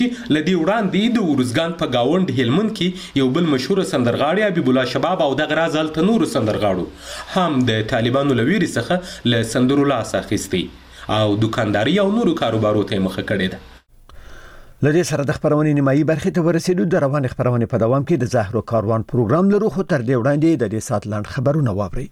لدی وړاندې د ورزګان په گاوند هلمند کې یو بل مشهور سندرغاړي حبیب الله شباب او دغه راز هلته نورو سندرغاړو هم د طالبانو له ویرې څخه له سندرو لاس اخیستی او دکانداري او نورو کاروبارو ته مخه کړې ده. لدې سره د خبرونې نیمایي برخې ته ورسېدو. د روان خبرونې په دوام کې د زهرو کاروان پروګرام لرو، خو تر دې وړاندې د دې سات لاند خبرونه واورئ.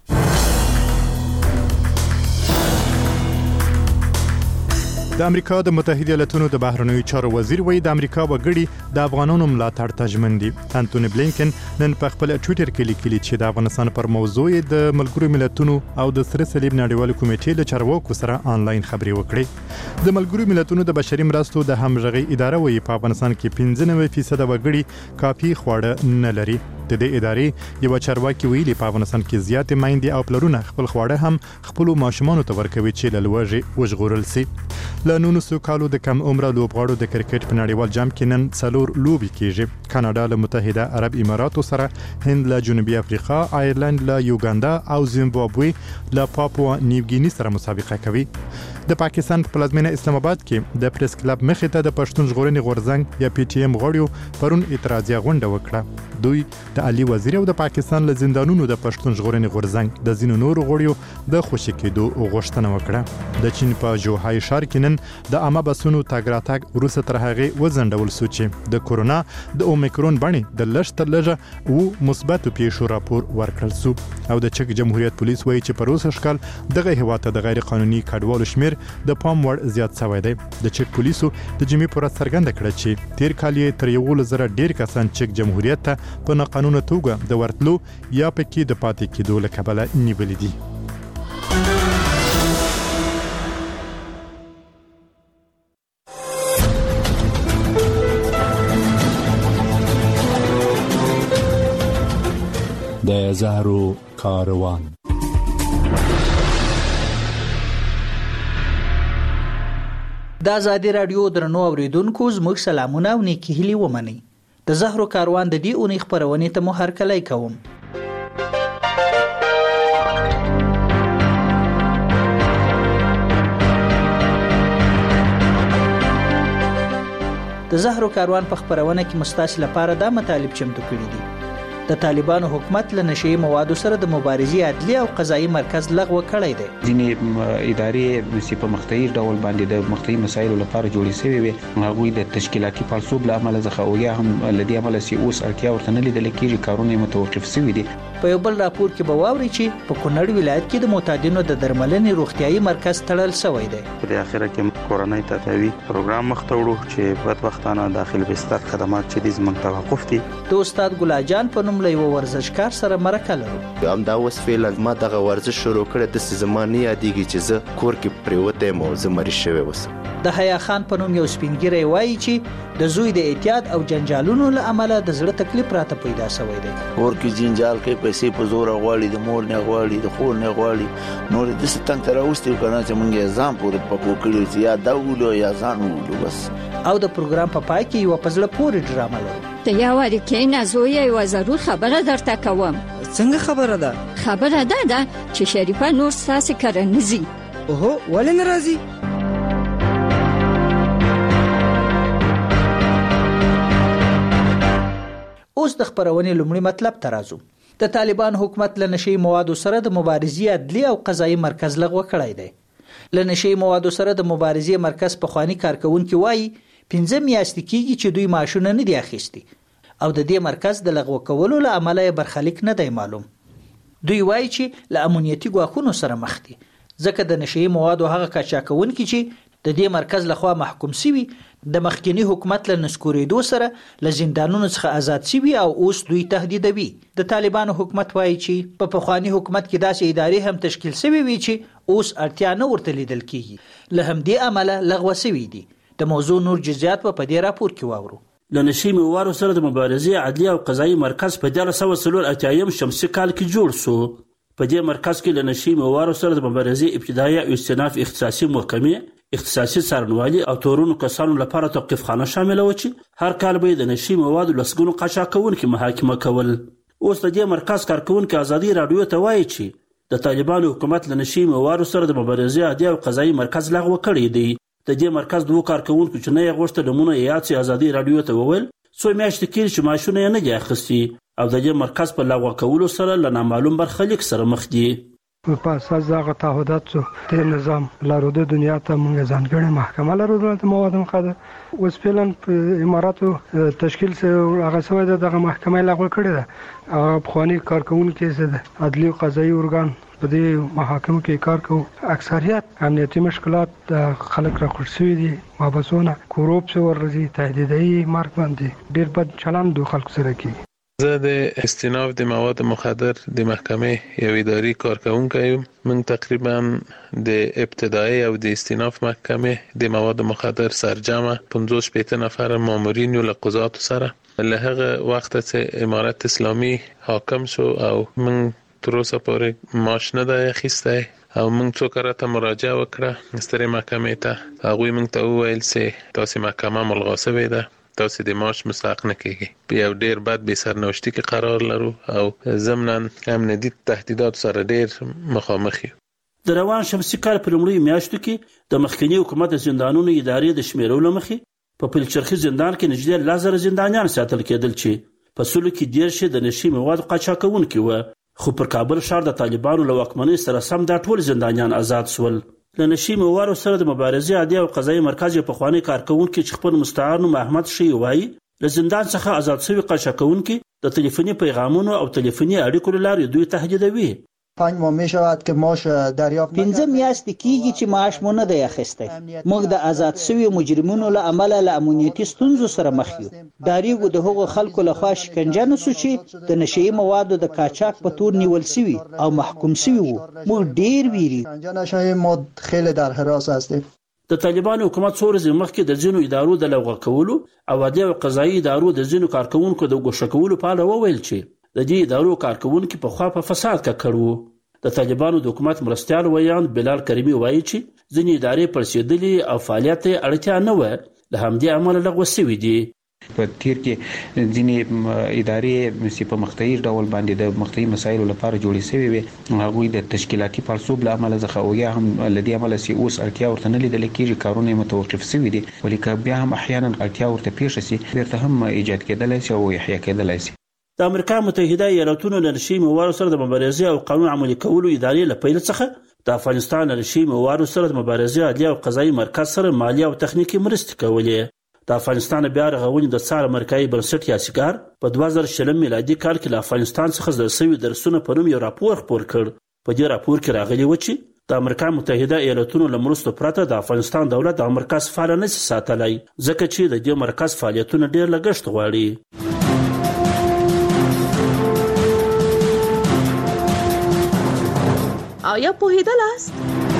د امریکا د متحده ایالاتونو د بهرنیو چارو وزیر وایي د امریکا وګړي د افغانانو ملاتړ ته ژمن دي. انټونی بلینکن نن په خپل ټوئیټر کې لیکلي چې د افغانستان پر موضوع د ملګرو ملتونو او د سره صلیب نړیوال کمیټې له چارواکو سره آنلاین خبرې وکړې. د ملګرو ملتونو د بشري مرستو د همغږي اداره وایي په افغانستان کې 95% وګړي کافي خواړه نه لري. د دې ادارې یو چارواکي ویلي په افغانستان کې زیاتې میندې او پلرونه خپل خواړه هم خپل ماشومانو ته ورکوي چې له لوږې وژغورل شي. له 1900 کالو د کم عمره لوبغاړو د کرکټ په نړیوال جام کې نن 4 لوبې کیږي. کاناډا له متحده عرب اماراتو سره، هند له جنوبي افریقا، آیرلند له یوګاندا او زیمبابوې له پاپوا نیوګینی سره مسابقه کوي. د پاکستان په پلازمینه اسلام آباد کې د پریس کلب مخې ته د پښتون ژغورنې غورځنګ یا پی ټی ایم غړیو پرون اعتراضیه غونډه وکړه. دوی د علي وزیر او د پاکستان له زندانونو د پښتون ژغورنې غورځنګ د ځینو نورو غړیو د خوشي کېدو غوښتنه وکړه. د چین په جوهای ښار کې نن د عامه بسونو تګ راتګ وروسته تر هغې وځنډول شو چې د کورونا د اومیکرون بڼې د لږ تر لږه و مثبتو پیښو راپور ورکړل شو. او د چک جمهوریت پولیس وایي چې په روسي ښکال دغه هیواد ته د غیر قانوني کډوالو شمیر د پام وړ زیات شوی دی. د چک پولیسو د جمعې پر ورځ څرګنده کړه چې تیر کال یې تر 11,000 ډیر کسان چک جمهوریت ته په ناقانونه توګه د ورتلو یا پکې د پاتې کېدو له کبله نیولې دي. د زهرو کاروان. د آزادي رادیو درنو اوریدونکو زموږ سلامونه او نیکی هیلې ومنئ. د زهرو کاروان د دې اونۍ خپرونې ته مو هرکلی کوم. د زهرو کاروان په خپرونه کې مستاسو لپاره دا مطالب چمتو کړي دي. د طالبانو حکومت له نشئی موادو سره د مبارزې عدلي او قضایي مرکز لغوه کړی دی. ځینې ادارې چې په مقطعي ډول باندې د مقطعي مسایلو لپاره جوړې شوې وي، هغوی د تشکیلاتي پړسوب له امله څخه او یا هم له دې امله چې اوس اړتیا ورته نه لیدل کېږي، کارونه متوقف شوي دي. په یو بل راپور کې به واوري چې په کونړ ولایت کې د معتادینو د درملنې روغتیايي مرکز تړل شوی دی. په اخر کې کورونای تداوی پروګرام مختوړو چې بدبختانه داخل بستر خدمات چې د زمنګ توقف دي. د استاد ګل جان په نوم له یو ورزشکار سره مرکه لرو. هم دا اوس فعلا ما دغه ورزش شروع کړ د زمانه یادېږي چې زه کور کې پریوته مو زمري شوی وسم. د حیا خان په نوم یو سپینګری وایي چې د زوی د اعتیاد او جنجالونو له امله د زړه تکلیف راته پیدا شوی دی. کور کې جنجال کې پیسې په زور غواړي، د مور نه غواړي، د خور نه غواړي، نور د ستنګ تر اوسته کنه چې مونږه ځان پورې پکو کړی چې یا دا ولو یا ځان ولو بس. او د پروګرام په پای کې یو پزړه پورې ډرامه لرو. ته یا وری کې نه زوی یو ضرور خبره درته کوم. څنګه خبره ده؟ خبره ده چې شریفه نور ساسي کرنزي. اوه ولې ناراضي؟ اوس د خبرونې لومړی مطلب ته راځو. د طالبان حکومت له نشئی موادو سره د مبارزې عدلي او قضایي مرکز لغوه کړی دی. له نشئی موادو سره د مبارزې مرکز پخوانی کارکونکي وایي 15 میاشتې کېږي چې دوی معاشونه نه دي اخیستي او د دې مرکز د لغوه کولو له امله یې برخلیک نه دی معلوم. دوی وایي چې له امنیتي ګواښونو سره مخ دي ځکه د نشئی موادو هغه قاچاقونکي چې د دې مرکز لخوا محکوم شوي د مخکنی حکومت له نسکورېدو سره له زندانونو څخه آزاد شوي او اوس دوی تهدیدوي. د طالبانو حکومت وایي چې په پخوانی حکومت کې داسې ادارې هم تشکیل شوي وي چې اوس اړتیا نه ورته لیدل کېږي، له همدې امله لغوه شوي دي. د موضوع نور جزئیات په دې راپور کې واورو. د نشئی موادو سره د مبارزې عدلي او قضایي مرکز په 1984 شمسي کال کې جوړ شو. په دې مرکز کې د نشئی موادو سره د مبارزې ابتدایي او استئناف اختصاصي محکمې، اختصاصي څارنوالي او تورونو کسانو لپاره توقیف خانه شامل و چې هر کال به د نشئی موادو لسګونو قاچاقونکي محاکمه کول. اوس د دې مرکز کارکونکي آزادي رادیو ته وایي چې د طالبانو حکومت له نشئی موادو سره د مبارزې عدلي او قضایي مرکز لغوه کړی دی. د دې مرکز دوه کارکونکو چې نه یې غوښته نومونه یې یاد سي ازادي راډیو ته وویل څو میاشتې کېږي چې معاشونه یې نه دي اخیستي او د دې مرکز په لغوه کولو سره له نامعلوم برخلیک سره مخ دي. په اساس دغه تعهداتو د نظام لرو د دنیا ته موږ ځانګړې محکمه لرو د مواد مخدر اوس فعلا په اماراتو تشکیل سره هغه سوی دغه محکمه لغوه کړې ده او پخوانی کارکونکو د عدلي او قضایي ارګان په دې محاکمو کې کار کوي. اکثریت امنیتي مشکلات د خلک را خوښ شوي دي مابسونه کوروپ څه ورځي تهدیدي مرګ باندې ډېر بد چلند د خلکو سره کوي. زه د استیناف د مواد مخدر د محکمې یو اداري کارکونکی یم. من تقریبا د ابتدایي او د استیناف محکمې د مواد مخدر سرجمه 50 نفر مامورین له قضاتو سره له هغه وخت چې امارت اسلامي حاکم شو او من تر اوسه پورې معاش نه دی اخیستی او موږ څو کره ته مراجعه وکړه سترې محکمې ته. هغوی موږ ته وویل چې تاسې محکمه ملغا شوې ده، تاسې د معاش مستحق نه کېږي. په یو ډېر بد بې سرنوشتي کې قرار لرو او ضمناً امنیتي تهدیداتو سره ډېر مخامخ یو. د روان شمسي کال په لومړیو میاشتو کې د مخکني حکومت د زندانونو ادارې د شمیرلو له مخې په پلچرخي زندان کې نږدې 10,000 زندانیان ساتل کېدل چې په سلو کې 10 د نشي موادو قاچاقونکي وو. خو پر کابل ښار د طالبانو له واکمنۍ سره سم دا ټول زندانیان آزاد شول. له نشي موادو سره د مبارزې عادي او قضایي مرکز یې پخوانی کارکونکي چې خپل مستعار نوم احمد شي وایي له زندان څخه آزاد شوي قاچاقونکي د تلیفوني پیغامونو او تلیفوني اړیکو له لارې دوی تهدیدوي. 5 ماه می شود که معاش دریافت نکنیم. 15 میاشتې کېږي چې معاش مو نه دی اخیستی. موږ د آزاد شویو مجرمینو له امله له امنیتي ستونزو سره مخ یو. ډاریږو د هغو خلکو لخوا شکنجه نشو چې د نشهیي موادو د قاچاق په تور نیول شوي او محکوم شوي وو. موږ ډېر ویریږو. ما خیلی در حراس هستیم. د طالبانو حکومت څو ورځې مخکې د ځینو ادارو د لغوه کولو او عادي او قضایي ادارو د ځینو کارکونکو د ګوښه کولو په اړه وویل چې د دې ادارو کارکونکي پخوا په فساد ککړ وو. د طالبانو د حکومت مرستیال ویاند بلال کریمي وایي چې ځینې ادارې پړسېدلې او فعالیت ته اړتیا نه وه له همدې امله لغوه شوي دي. په تیر کې ځینې ادارې چې په مختلف ډول باندې د مختلف مسایلو لپاره جوړې شوې وي هغوی د تشکیلاتي پړسوب له امله څخه او یا هم له دې امله چې اوس اړتیا ورته نه لیدل کېږي کارونه متوقف شوي دي ولې که بیا هم احیانا اړتیا ورته پیښه شي بیرته هم ایجاد کېدلی شي او احیا کېدلی شي. د امریکا متحده ایالاتونو له نشي موادو سره د مبارزې او قانون عملي کولو ادارې له پیل څخه د افغانستان له نشي موادو سره د مبارزې عدلي او قضایي مرکز سره مالي او تخنیکي مرستې کولې. د افغانستان بیا رغونې د څار امریکایي بنسټ یا سیګار په 2020 میلادي کال کې له افغانستان څخه زده شوي درسونه په نوم یو راپور خپور کړ. په دې راپور کې راغلي و چې د امریکا متحده ایالاتونو له مرستو پرته د افغانستان دولت د مرکز فعال نه شي ساتلی ځکه چې د دې مرکز فعالیتونه ډېر لګښت غواړي. آیا پوهیدل است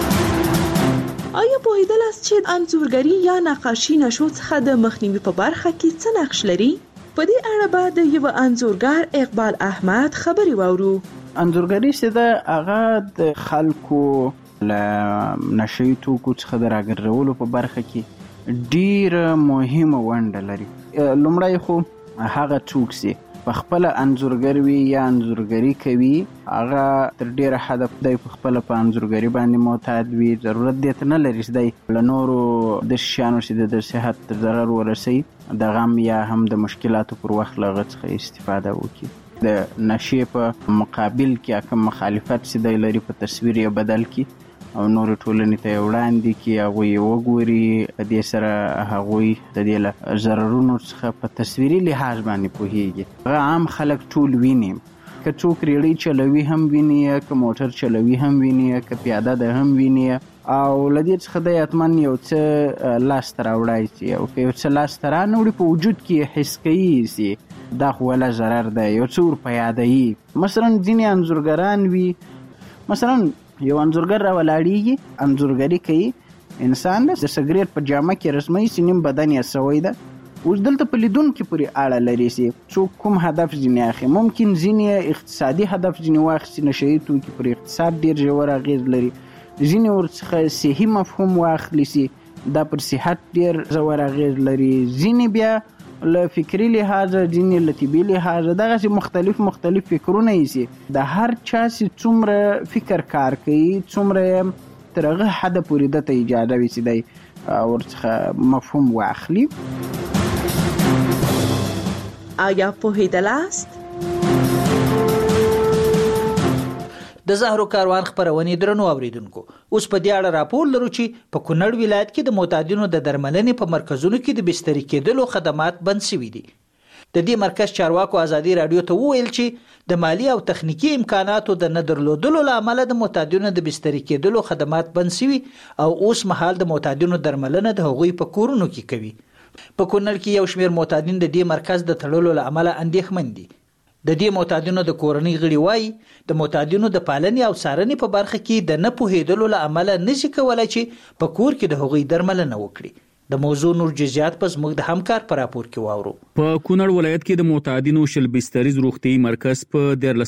چې انځورګری یا نقاشي نشو څخه د مخنیوي په برخه کې څه نقش لري؟ په دې اړه به د یو انځورګر اقبال احمد خبري واورو. انځورګری چې د هغه د خلکو له نشي توکو څخه د راګرځولو په برخه کې ډیره مهمه ونډه لري. لومړی خو هغه څوک چې په خپل انځورګر وي یا انځورګری کوي هغه تر ډیره حد دی په خپل په انځورګری باندې معتاد وي ضرورت دی ته نه لري چې دی له نورو د شیانو چې د صحت ضرر ورسوي د غم یا هم د مشکلاتو پر وخت له هغه څخه استفاده وکړي. د نشې په مقابل کې کوم مخالفت چې دی لري په تصویر یې بدل کړي او نورې ټولنې ته یې وړاندې کړي هغوی یې وګوري دې سره هغوی د دې له ضررونو څخه په تصویري لحاظ باندې پوهیږي. هغه عام خلک ټول ویني که څوک ریړۍ چلوي هم ویني که موټر چلوي هم ویني که پیاده ده هم ویني او له دې څخه دی حتمن یو څه لاسته راوړی چې او که یو څه لاسته رانوړي په وجود کې حس کوي چې دا خو ولا ضرر دی یو څه ور په یادوي. مثلا ځینې انځورګران وي مثلا یو انځورګر راولاړیږي انځورګري کوي انسان د سګریټ په جامه کې رسمي سینم بدن یې سوی ده اوس دلته په لیدونکو پورې اړه لري چې څوک کوم هدف ځینې اخلي. ممکن ځینې اقتصادي هدف ځینې واخلي نشهیي توکي پر اقتصاد ډېر ژور اغېز لري ځینې ورڅخه صحي مفهوم واخلي چې دا پر صحت ډېر ژور اغېز لري ځینې بیا له فکري لحاظه ځینې له طبي لحاظه دغسې مختلف فکرونه یې چې د هر چا چې څومره فکر کار کوي څومره تر هغه حده پورې دته اجازه وي چې دی ورڅخه مفهوم واخلي. آیا پوهیدلاست؟ د زهرو کاروان خبرونې درنو اوریدونکو، اوس په دې اړه راپور لرو چې په کونړ ولایت کې د معتادینو د درملنې په مرکزونو کې د بستري کېدلو خدمات بند شوي دي. د دې مرکز چارواکو ازادي رادیو ته وویل چې د مالی او تخنیکی امکاناتو د نه درلودلو له امله د معتادینو د بستري کېدلو خدمات بند شوي او اوس مهال د معتادینو درملنه د هغوی په کورونو کې کوي. په کونړ کې یو شمېر معتادین د دې مرکز د تړلو له امله اندېښمن دي. د دې معتادینو د کورنۍ غړي وایي د معتادینو د پالنې او څارنې په برخه کې د نه پوهېدلو له امله نشي کولی چې په کور کې د هغوی درملنه وکړي. د موضوع نور جزئیات په زموږ د همکار په راپور کې واورو. په کونړ ولایت کې د معتادینو شل بستریز روغتي مرکز په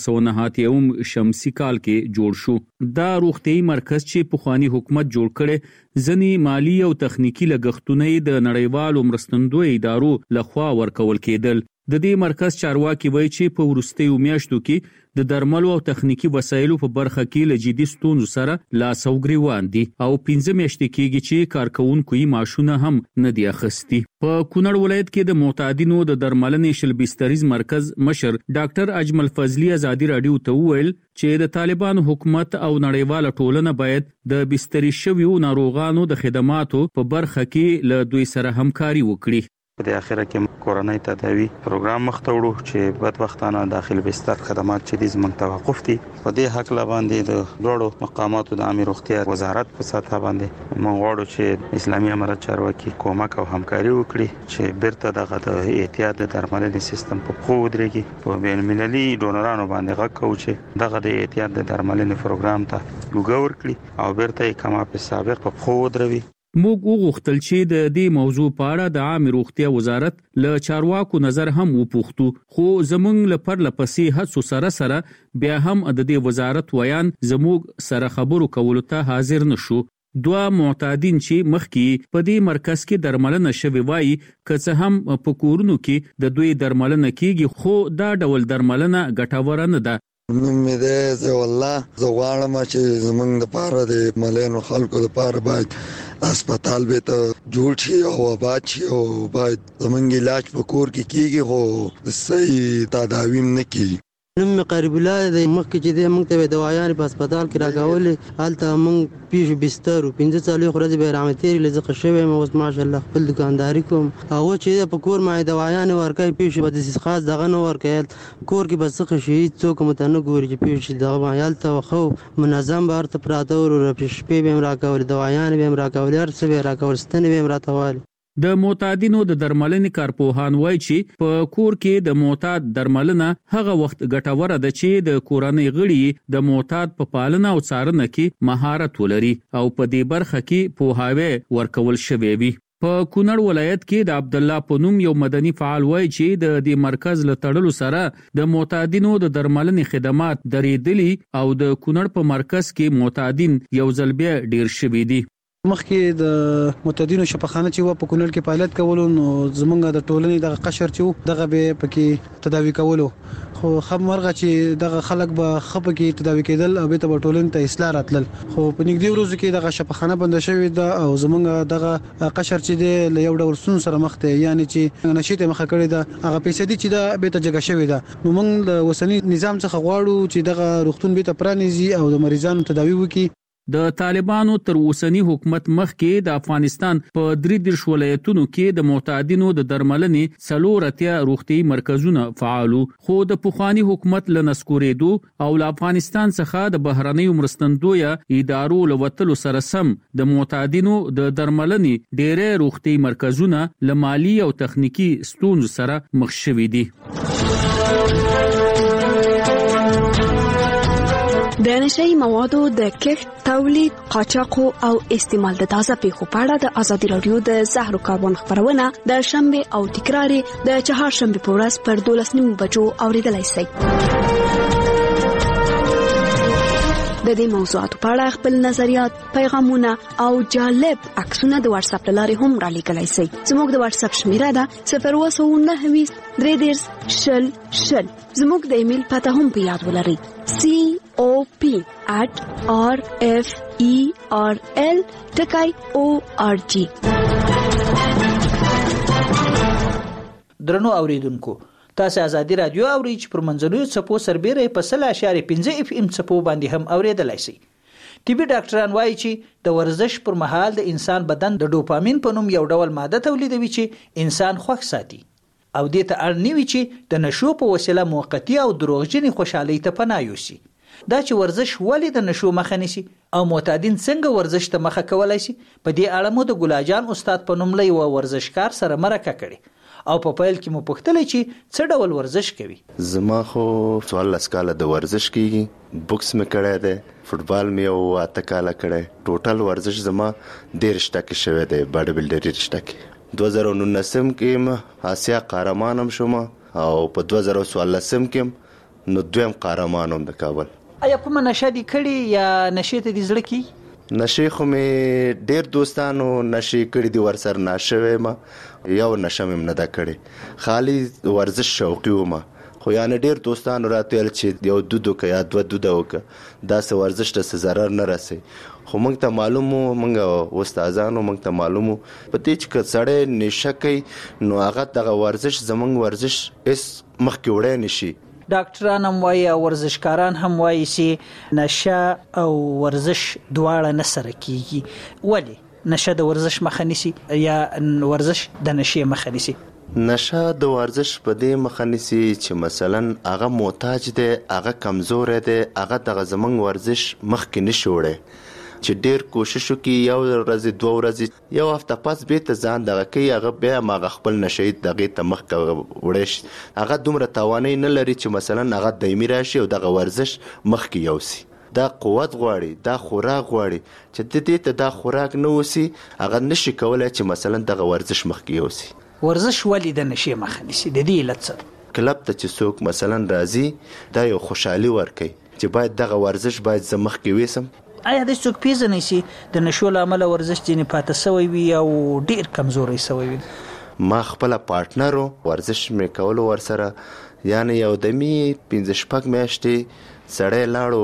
1999 شمسي کال کې جوړ شو. دا روغتي مرکز چې پخوانی حکومت جوړ کړي ځنی مالی او تخنیکی لګښتونه د نړیوالو مرستندوی ادارو لخوا ورکول کېدل. د دې مرکز چارواکي وایي چې په وروستیو میاشتو کې د درملو او تخنیکی وسایلو په برخه کې له جدي ستونزو سره لاس او ګریوان دي او 15 میاشتې کېږي چې کارکونکو یې معاشونه هم نه دي اخیستي. په کونړ ولایت کې د معتادینو د درملنې شل بستریز مرکز مشر ډاکټر اجمل فضلی ازادي رادیو ته وویل چې د طالبانو حکومت او نړیواله ټولنه باید د بستري شویو ناروغانو د خدماتو په برخه کې له دوی سره همکاري وکړي. په دې اخره کې کورنۍ تداوی پروګرام مخته وړو چې بدبختانه داخل بستر خدمات چې دې زموږ توقف دي. په دې حق لا باندې د لوړو مقاماتو د عامه روغتیا وزارت په سطح باندې موږ غواړو چې اسلامي امارت چارواکي کومک او همکاري وکړي چې بیرته دغه د احتیاط د درملنې سیستم په خو ودرېږي. په بین المللي ډونرانو باندې غږ کوو چې دغه د احتیاط د درملنې پروګرام ته لوګ ورکړي او بیرته یې کما په سابق په خو ودروي. موږ وغوښتل چې د دې موضوع په اړه د عامه روغتیا وزارت له چارواکو نظر هم وپوښتو، خو زموږ لپاره لپسې هڅو سره بیا هم د دې وزارت ویان زموږ سره خبرو کولو ته حاضر نشو. دوه معتادین چې مخکې په دې مرکز کې درملنه شوی وایي که څه هم په کورونو کې د دوی درملنه کیږي خو دا ډول درملنه ګټوره نه ده. نوم مې دی ضیاء الله. زه غواړم چې زموږ دپاره د ملینو خلکو دپاره باید اسپتال به ته جوړ شي او آباد شي او باید زموږ علاج په کور کې کیږي خو صحیح تداوی نه کیږي. نوم مې قریب الله دی. مخکې چې دی موږ ته به دوايانې په هسپتال کې راکولې، هلته موږ پیښو بستر 15 ورځې به رامې تېرې له زه ښه شوی یم. اوس ماشاءالله خپل دوکانداري کوم. هغه چې دی په کور ما دوايانې ورکوي، پیښې به داسې خاص دغه نه ورکوي. کور کې به څه ښه شي، څوک مو ته نه ګوري چې پیښې دغه به هلته ښه منظم به ورته پراته وو. شپې به یې هم راکولې، دوايانې به یې هم راکولې، هر څه به یې راکول، ستنې به یې هم راته والې. د معتادینو د درملنې کارپوهان وایي چې په کور کې د معتاد درملنه هغه وخت ګټوره ده چې د کورنۍ غړي د معتاد په پالنه او څارنه کې مهارت ولري او په دې برخه کې پوهاوی ورکول شوی وي. په کونړ ولایت کې د عبد الله په نوم یو مدني فعال وایي چې د دې مرکز له تړلو سره د معتادینو د درملنې خدمات درېدلي او د کونړ په مرکز کې معتادین یو ځل بیا ډیر شوي دي. مخکې د معتادینو شفاخانه چې و په کونړ کې فعالیت کولو، نو زمونږ د ټولنې دغه قشر چې دغه به پکې تداوی کولو، خو خبرغه چې دغه خلک به خپه کې تداوی کېدل او به ته ټولنې ته اصلاح راتلل. خو په نږدې ورځو کې دغه شفاخانه بند شوې ده او زمونږ دغه قشر چې دی له یو ډول سن سره مخ ته، یعنی چې نشي ته مخه کړی ده، هغه پیسې چې ده به ته جګه شوې ده. نو موږ د وسنی نظام څخه غواړو چې دغه روغتون به ته پرانیزي او د مریضانو تداوی وکړي. د طالبانو تر اوسنی حکومت مخکې د افغانستان په 33 ولایتونو کې د معتادینو د درملنې 4 روغتي مرکزونه فعالو، خو د پخوانی حکومت له نسکورېدو او له افغانستان څخه د بهرنیو مرستندویه ادارو له وتلو سره سم د معتادینو د درملنې ډېرې روغتي مرکزونه له مالی او تخنیکی ستونزو سره مخ شوي دي. د نشئی موادو د کښت، تولید، قاچاق او استعمال د تازه پیښو په اړه د ازادي رادیو د زهرو کاروان خبرونه د شنبه او تکرار د چهارشنبه په ورځ پر 12:30 بجو اوریدلای شئ. د دې موضوعاتو په اړه خپل نظریات، پیغامونه او جالب عکسونه د واتس اپ لارې هم را لیږلای شئ. زموږ د واتس اپ شمیره ده 029 33 0 0. زموږ د ایمیل پته هم په یاد ولرئ: COP @rferl.org. درنو اوریدونکو، تاسو ازادي رادیو اورئ چې پر منځنوي څپو سربېره په 0.5 FM څپو باندې هم اوریدلای شئ. طبي ډاکټران وایي چې د ورزش پر مهال د انسان بدن د ډوپامین په نوم یو ډول ماده تولیدوي چې انسان خوښ ساتي او دې ته اړ نه وي چې د نشو په وسیله موقتی او دروغجنې خوشحالۍ ته پناه یوسي. دا چې ورزش ولې د نشو مخه نیسي او معتادین څنګه ورزش ته مخه کولای شي، په دې اړه مو د ګلاجان استاد په نوم له یو ورزشکار سره مرکه کړې او په پیل کې مو پوښتل چې څه ډول ورزش کوي. زما خو 14 کاله د ورزش کیږي، بوکس مې کړی دی، فوټبال مې یو 8 کاله کړی. ټوټل ورزش زما 13 ټکي شوی دی، باډي بلډري ټکي. 2019 کې آسیا قهرمان هم شوم او په 2014 کې نو دویم قهرمان هم د کابل. آیا کومه نشه دي کړي یا نشې ته دي زړه کی؟ نشې خو مې ډېر دوستانو نشې کړي دي، ورسره ناشوې ما یو نشه مې نه ده کړې، خالي ورزش شوقي وم. خو یعنې ډېر دوستانو راته ویل چې یو دودو که یا 2 دوده وکړه، داسې ورزش ته څه ضرر نه رسي. خو موږ ته معلوم وو، موږ استادانو موږ ته معلوم وو په دې چې که سړی نشه کوي نو هغه دغه ورزش زموږ ورزش هېڅ مخکې وړی نه شي. ډاکټران هم وایي او ورزشکاران هم وایي چې نشه او ورزش دواړه نه سره کیږي. ولې نشه د ورزش مخه نیسي یا ورزش د نشې مخه نیسي؟ نشه د ورزش په دې مخه نیسي چې مثلا هغه محتاج دی، هغه کمزور دی، هغه دغه زموږ ورزش مخکې نشي وړی چې ډېر کوشش وکړي، یو ورځ 2 ورځې یو هفته پس بیرته ځان دغه کوي، هغه بیا هغه خپل نشهیي دغې ته مخکې وړی شي. هغه دومره توانایي نه لري چې مثلا هغه دایمي راشي او دغه ورزش مخکې یوسي. دا قوت غواړي، دا خوراک غواړي چې د دې ته دا خوراک نه وسی، هغه نشي کولای چې مثلا دغه ورزش مخکې یوسي. ورزش ولې د نشې مخه نیسي؟ د دې علت څه؟ کلب ته چې څوک مثلا راځي دا یو خوشحالي ورکوي چې باید دغه ورزش باید زه مخکې ویسم. آیا د څوک پیژنئ چې د نشو له امله ورزش ځینې پاتې سوی وي او ډېر کمزوری سوی وي؟ ما خپله پارټنر ورزش مې کولو ورسره، یعنې یو دمي 5-6 میاشتې سړی لاړو،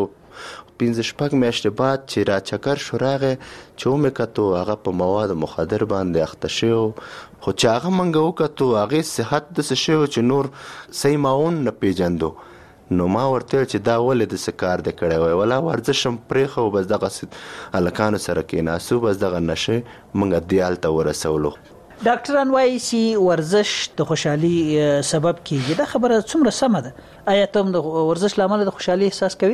5-6 میاشتې بعد چې را چکر شو راغی چې ومې کتو هغه په مواد مخدر باندې اخته شوی، خو چې هغه موږ وکتو هغې صحت داسې شوی چې نور صحیح معاون نه پیژندو. نو ما ورته چې دا ولې داسې کار دی کړی وای، ولا ورزش هم پرېښه او بس دغه هلکانو سره کېناستو، بس دغه نشې موږ دې هلته ورسولو. ډاکټران وایي چې ورزش د خوشحالي سبب کیږي. دا خبره څومره سمه ده؟ آیا ته هم د ورزش له امله د خوشحالي احساس کوي؟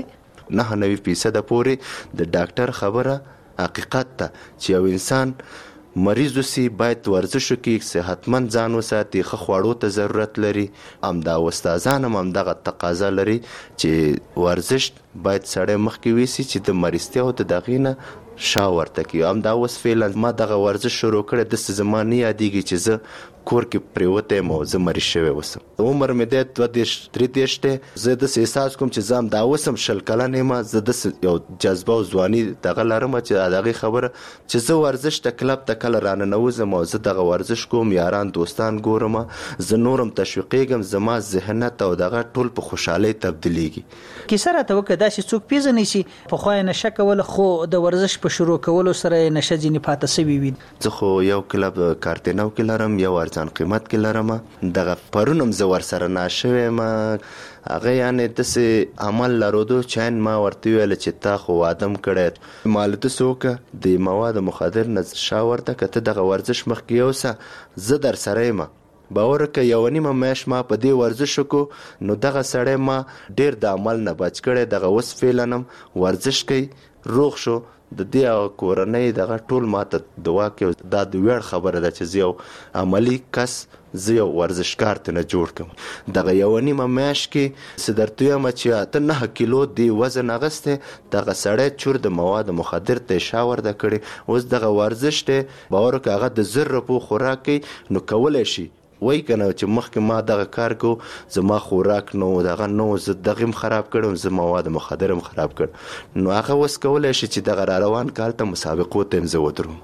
99% پورې د ډاکټر خبره حقیقت ده چې یو انسان مریض وسی باید ورزش وکړي، صحتمند ځان وساتي، ښه خواړو ته ضرورت لري. همدا استادان هم همدغه تقاضا لري چې ورزش باید سړی مخکې ویسي چې د مریضتیا او د دغې نه شا ورته کړي. همدا اوس فعلا ما دغه ورزش شروع کړی، داسې زما نه یادېږي چې زه کور کې پریوتی یم او زه مریض شوی اوسم. عمر مې دی 32-33 دی، زه داسې احساس کوم چې زه همدا اوس هم 20 کلن یم، زه داسې یو جذبه او ځواني دغه لرم چې د هغې خبره چې زه ورزش ته کلب ته کله راننوځم او زه دغه ورزش کوم، یاران دوستان ګورم، زه نور هم تشویقېږم، زما ذهنیت او دغه ټول په خوشحالۍ تبدیلېږي. کیسه راته وکړه، داسې څوک پیژنئ چې پخوا یې نشه کوله خو د ورزش په شروع کولو سره یې نشه ځینې پاتې سوي وي؟ زه خو یو کلب کارتینو کې لرم، یو ارزان قیمت کې لرم. دغه پرون هم زه ورسره ناشوی یم، هغه یعنې داسې عمل لرودو چین ما ورته ویل چې تا خو وادم کړی، مالې داسې وکړه د مواد مخدر نه شا ورته که ته دغه ورزش مخکې یوسه، زه در سره یم. باور وکړه 1.5 میاشت ما په دې ورزش وکړو نو دغه سړی ما ډېر د عمل نه بچ کړی، دغه اوس فعلا هم ورزش کوي، روغ شو. د دې کورنۍ دغه ټول ماته دعا کوي. دا د ویاړ خبره ده چې زه یو عملي کس، زه یو ورزشکار ته نه جوړ کړم. دغه 1.5 میاشت کې زه درته وایم چې 8-9 کیلو دې وزن اخیستی، دغه سړی چور د مواد مخدر ته شا ورده کړې. اوس دغه ورزش دی، باور وکړه هغه د 1000 روپو خوراک کوي نو کولی شي وای کنه چې مخکې ما دغه کار کو، زما خوراک نو دغه نو، زه دغه هم خراب کړم، زه مواد مخدر هم خراب کړ، نو هغه اوس کولی شي چې دغه را روان کال ته مسابقو ته هم زه ودروم.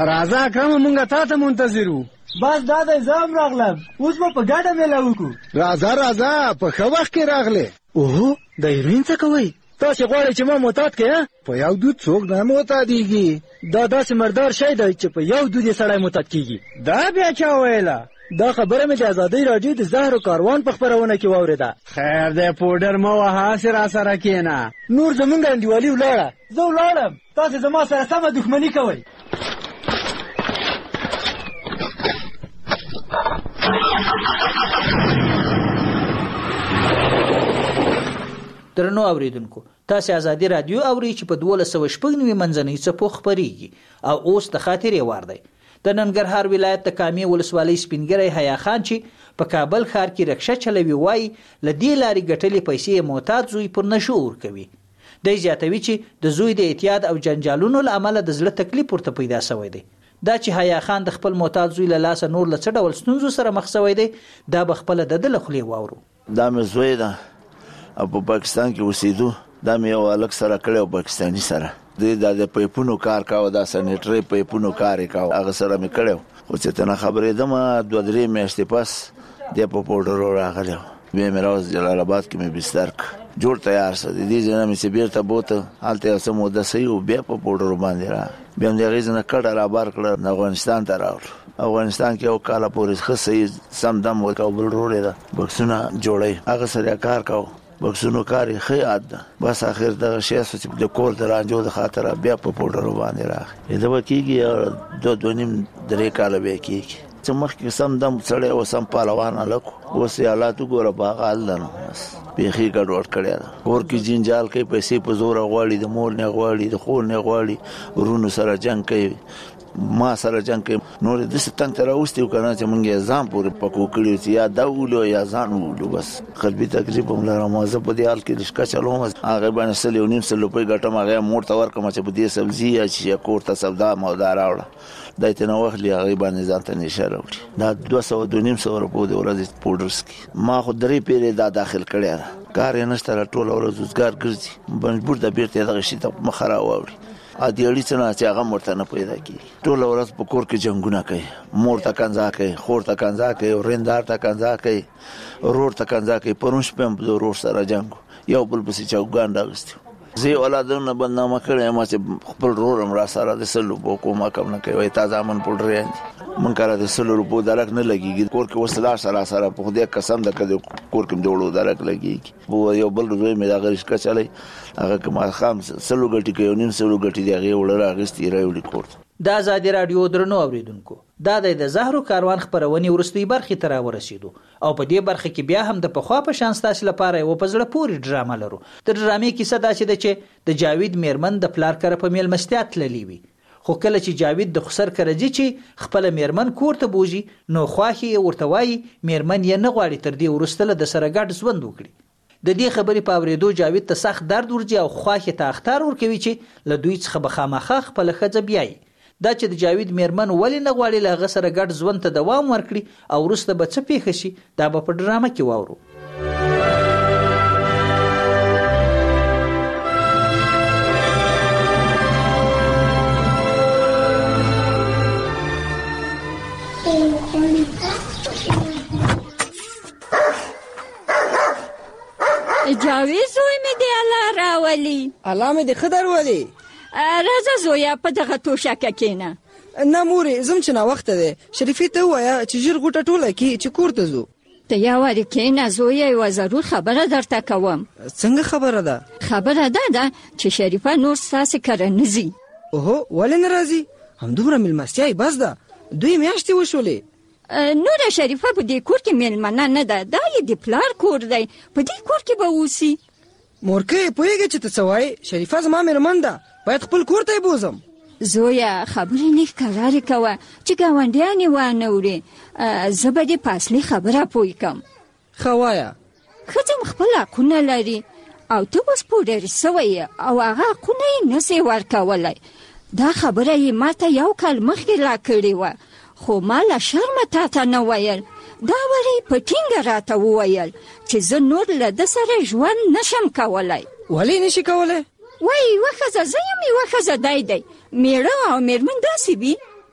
راځه اکرم مونږ تا ته منتظر وو. بس دا دی زه هم راغلم، اوس به په ګډه میله وکړو. راځه په ښه وخت کې راغلې. اوهو د هیروین څه کوئ؟ تاسې غواړئ چې ما معتاد کړې؟ په یو دود څوک نه معتادېږي. دا داسې مردار شی دی چې په یو دود یې سړی معتاد کېږي. دا بیا چا ویله؟ دا خبره مې د ازادۍ راډیو د زهرو کاروان په خپرونه کې واورېده. خیر دی پوډر مه وهه، هسې راسره کښېنه. نور زمونږ انډیوالي ولاړه، زه ولاړم، تاسې زما سره سمه دښمني کوئ. درنو اوریدونکو، تاسې ازادي رادیو اورئ چې په 1296 منځنۍ څپو خپرېږي او اوس د خاطرې وار دی. د ننګرهار ولایت د کامې ولسوالۍ سپینګری حیا خان چې په کابل ښار کې رکشه چلوي وایي له دې لارې ګټلې پیسې معتاد زوی پر نشو ورکوي. دی زیاتوي چې د زوی د اعتیاد او جنجالونو له امله د زړه تکلیف ورته پیدا شوی دی. دا چې حیا خان د خپل معتاد زوی له لاسه نور له څه ډول ستونزو سره مخ شوی دی، دا به خپله د ده له خولې واورو. دا مې زوی ده او په پاکستان کې اوسېدو. دا مې یو هلک سره کړی او پاکستاني سره دوی دا د پیپونو کار کاوه، دا سنیټري پیپونو کار یې کاوه، هغه سره مې کړی. خو چې ته نه خبرېدم 2-3 میاشتې پس دی په پوډرو راغلی. بیا مې راوس جلال آباد کې مې بستر کړ، جوړ تیار شو. د دې ځای نه مې چې بیرته بوته، هلته یو څه موده صحیح و، بیا په پوډرو باندې راغی. بیا مې د هغې ځای نه کډه رابار کړه، افغانستان ته راوړو. افغانستان کې یو کاله پورې ښه صحیح سم دم ورکاو، بل روړې ده بکسونه جوړوي، هغه سره کار کاوه. بکسونو کار یې ښه یاد ده. بس آخر دغه شی چې د کور د رانجو د خاطره بیا په پوډرو باندې راغی. دا به کېږي 2-2.5-3 کاله بیا کېږي. چې مخکې سم دم سړی و، سم پهلوان هلک و، اوس یې حالات وګوره په هغه حال ده نو بس بیخي ګډوډ کړی ده. کور کې جنجال کوي، پیسې په زوره غواړي، د مور نه غواړي، د خور نه غواړي، ورونو سره جنګ کوي، ما سره جنګ کوي. نور داسې تنګ ته راوستي و که نه چې مونږ یې ځان پورې پکو کړي چې یا دا وولو یا ځان وولو. بس قلبي تکلیف هم لرم. زه په دې حال کې رشقه چلوم، هغې باندې 100-1.5 روپۍ ګټم، هغې مور ته ورکړم چې په دې سبزي یا چې کور ته سودا مودا راوړه، دا یې ته نه واخلي، هغې باندې ځان ته نشه راوړي. دا 200-2.5 روپۍ د ورځې پوډر څکي. ما خو 3 پیرې دا داخل کړی ده، کار یې نشته، ټوله ورځ روزګار ګرځي، مجبور ده بېرته یې دغه شي ته مخه راواوړي. ادیړي څه نه چې هغه ورته نه پیدا کېږي. ټوله ورځ په کور کې جنګونه کوي، مور ته کنځا کوي، خور ته کنځا کوي، ورېندار ته کنځا کوي، ورور ته کنځا کوي. پرون شپه هم د ورور سره جنګ و، یو بل پسې چوکګان راغستي. زه یې اولادونه بدنامه کړی یم چې خپل ورور هم را سره د 100 روپو کومک هم نه کوي، وایي تا زامن پوډریان دي. مونږ کله د 100 روپو درک نه لګېږي. کور کې اوس لاړ سره سره په خدای قسم ده که د کور کې م د وړو درک لګېږي. یو بل زوی مې د هغه رشقه چلی، هغه که ماښام 100 ګټې که 1.5 ګټې د هغې وړه راغېستې راوړي کور ته. د ازادي راډیو درنو اوریدونکو، دا د زهرو کاروان خپرونې وروستۍ برخې ته راورسېدو او په دې برخه کې بیا هم د پخوا په شان ستاسې لپاره یوه په زړه پورې ډرامه لرو. د ډرامې کیسه داسې ده چې د جاوید میرمن د پلار کره په میلمستیا تللې وي، خو کله چې جاوید د خسر کره ځي چې خپله میرمن کور ته بوځي، نو خواښې یې ورته وایي میرمن یې نه غواړي تر دې وروسته له د سره ګډ ژوند وکړي. د دې خبرې په اورېدو جاوید ته سخت درد ورځي او خواښې ته اخطار ورکوي چې له دوی څخه به خامخا خپله ښځه بیایي. دا چې د جاوید میرمن ولې نه غواړي له هغه سره ګډ ژوند ته دوام ورکړي او وروسته به څه پیښه شي، دا به په ډرامه کې واورو. جاوید زوی مې دی الله راولي. الله مې دې ښه درولي. راځه زویه په دغه توشکه کښېنه. نه مورې ځم چې ناوخته دی. شریفې ته ووایه چې ژر غوټه ټوله کړي چې کور ته ځو. ته یو وارې کښېنه زویه، یوه ضرور خبره درته کوم. څنګه خبره ده؟ خبره دا ده چې شریفه نور ستاسې کره نه ځي. اوهو ولې نه راځي؟ همدومره میلمستیا یې بس ده، 2 میاشتې وشولې. نوره شریفه په دې کور کې میلمنه نه ده، دا یې د پلار کور دی، په دې کور کې به اوسي. مورکۍ پوهېږې چې ته څه وایې؟ شریفه زما میرمن ده، باید خپل کور ته یې بوځم. زویه خبرې نه ښکارارې کوه چې ګاونډیان یې وانه وړي. زه به دې په اصلي خبره پوه کړم. ښه وایه. ښځه خپل حقونه لري او ته اوس پوډر سوی یې او هغه حقونه یې نسې ورکولی. دا خبره یې ما ته 1 کال مخکې را کړې وه، خو ما له شرمه تا ته نه ویل. دا وری په ټینګه راته وویل چې زه نور له ده سره ژوند نشم کولی. ولې نشي کولی؟ وایي یوه ښځه زه یم، یوه ښځه دی. میړه او میرمن داسې وي.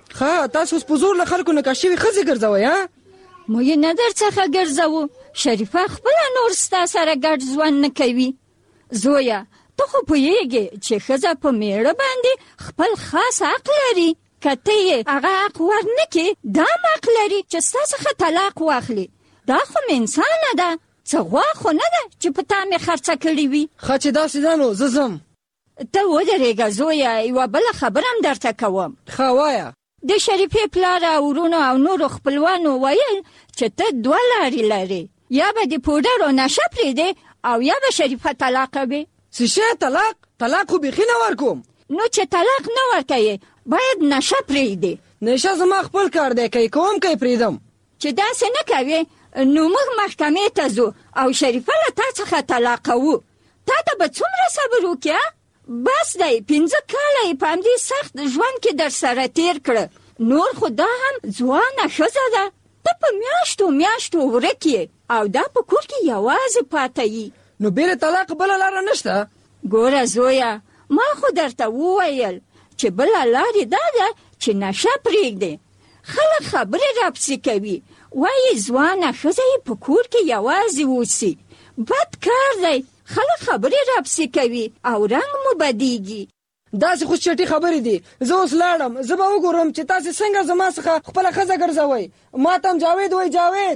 ها تاسو اوس په زور له خلکو نکاح شوي ښځې ګرځوئ ها موږ نه در څخه ګرځوو. شریفه خپله نور ستا سره ګډ ژوند نه کوي. زویه ته خو پوهېږې چې ښځه په میړه باندې خپل خاص حق لري. که ته یې هغه حق ورنکړې دا هم حق لري چې ستا څخه طلاق واخلي. دا خو مې انسانه ده، څه غوا خو نه ده چې په تا مې خرڅه کړې وي. ښه چې داسې ده نو زه ځم. ته ودرېږه زویه، یوه بله خبره هم درته کوم. ښه وایه. د شریفې پلار او ورونو او نورو خپلوانو ویل چې ته 2 لارې لرې، یا به د پوډر او نشه پرېږدې او یا به شریفه طلاقه وي. څه شی طلاق خو بیخي نه ورکوم. نو چې طلاق نه ورکوې باید نشه پرېږدې. نشه زما خپل کار دی، که یې کوم که یې پرېږدم. چې داسې نه کوې نو موږ محکمې ته ځو او شریفه له تا څخه طلاقوو. تا ته به څومره صبر وکړه؟ بس دی 15 کاله یې په همدې سخت ژوند کې در سره تیر کړه. نور خو دا هم ځوانه ښځه ده، ته په میاشتو ورک یې او دا په کور کې یوازې پاته یي. نو بېله طلاق بله لاره نشته؟ ګوره زویه، ما خو درته وویل چې بله لارې دا ده چې نشه پرېږدې. خلک خبرې راپسې کوي، وایي ځوانه ښځه یې په کور کې یوازې اوسي. بد کار دی، خلک خبرې راپسې کوي او رنګ مو بدیږي. داسې خو چټي خبرې دي. زه اوس لاړم، زه به وګورم چې تاسې څنګه زما څخه خپله ښځه ګرځوئ. ما ته هم جاوید وایي. جاوید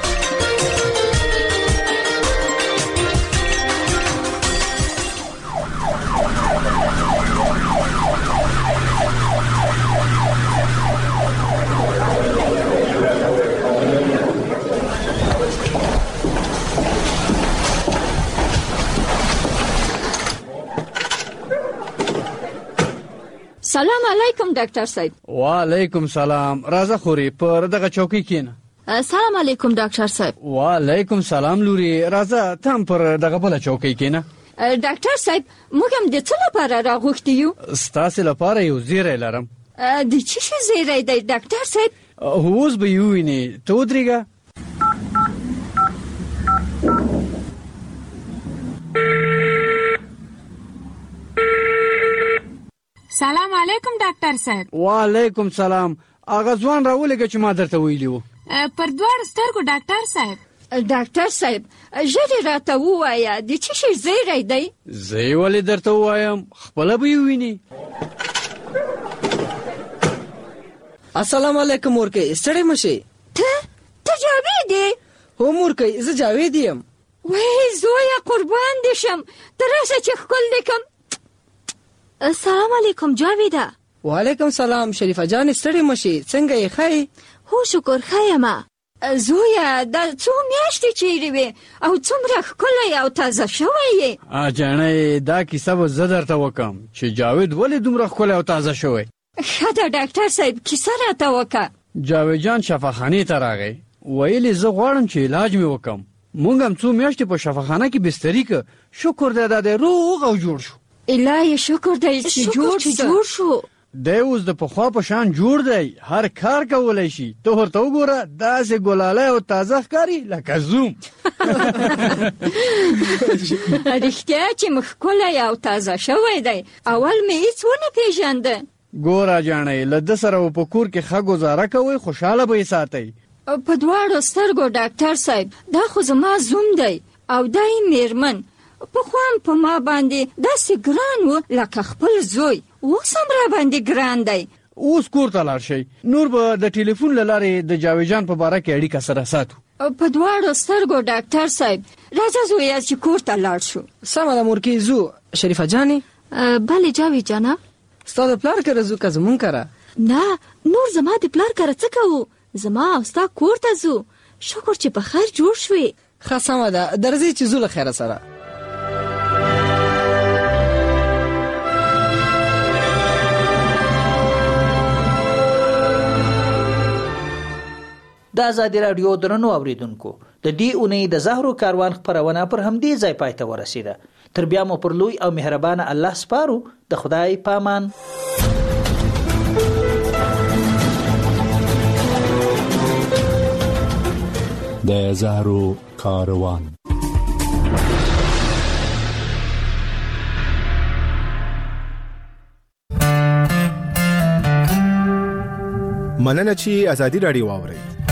سلام علیکم ډاکټر صاحب. وعلیکم سلام. راځه خوري پر دغه چوکۍ کېنه. سلام علیکم ډاکټر صاحب. وعلیکم سلام لوري. راځه تم پر دغه بله چوکۍ کېنه. ډاکټر صاحب موږ هم د څه لپاره راغوښتي یو؟ ستاسې لپاره یو زیری لرم. د څه شي زیری دی ډاکټر صاحب؟ اوس به یې ووینې. ته ودرېږه. سلام علیکم ډاکټر صاحب. وعلیکم سلام. هغه ځوان راولېږه چې ما درته ویلي وو. پر دواړو سترګو ډاکټر صاحب. ډاکټر صاحب ژر یې راته ووایه د څه شي زیری دی؟ زه یې ولې درته ووایم، خپله به یې ووینې. السلام علیکم مورکۍ، ستړی مه شئ. ته جاوید یې؟ هو مورکۍ، زه جاوید یم. وای زویه قربان دې شم، ته راسه چې ښکل دې کړم. السلام علیکم جاویده. وعلیکم سلام شریفه جانې، ستړی مه شئ. څنګه یې ښه یې؟ هو شکر ښه یمه. زویه دا څو میاشتې چیرې وې او څومره ښکلی او تازه شوی یې. جانې دا کیسه به زه درته وکړم چې جاوید ولې دومره ښکلی او تازه شوی. ښه ده ډاکټر صاحب کیسه راته وکړه. جاوید جان شفاخانې ته راغی، ویلې زه غواړم چې علاج مې وکړم. مونږ هم څو میاشتې په شفاخانه کې بستري که. شکر دی دا دی روغ او جوړ شو. الهی شکر دی چې جوړ شو. دی اوس د پخوا په شان جوړ دی، هر کار کولی شي. ته ورته وګوره داسې ګلالی او تازه ښکاري لکه زوم. رښتیا چې مې ښکلی او تازه شوی دی، اول مې هېڅ ونه پېژانده. ګوره جانۍ له ده سره په کور کې ښه ګزاره کوئ، خوشحاله به یې ساتئ. په دواړو سترګو ډاکټر صاحب، دا خو زما زوم دی او دا یې میرمن. پخوا هم په ما باندې داسې ګران و لکه خپل زوی، اوس هم را باندې ګران دی. اوس کور ته لاړ شئ، نور به د ټلیفون له لارې د جاوید جان په باره کې اړیکه سره ساتو. په دواړو سترګو ډاکټر صاحب. راځه زویه چې کور ته لاړ شو. سمه ده مورکۍ ځو. شریفه جانې. بلې جاوید جانه. ستا د پلار کره ځو که زمونږ کره؟ نه نور زما د پلار کره څه کوو، زما او ستا کور ته ځو. شکر چې په خیر جوړ شوې. ښه سمه ده، درځئ چې ځو له خیره سره. د ازادي راډیو درنو اوریدونکو، د دې اونۍ د زهرو کاروان خپرونه پر همدې ځای پای ته ورسیده. تر بیا مو پر لوی او مهربانه الله سپارو. د خدای پامان. د زهرو کاروان. مننه چې ازادي رادیو واورئ.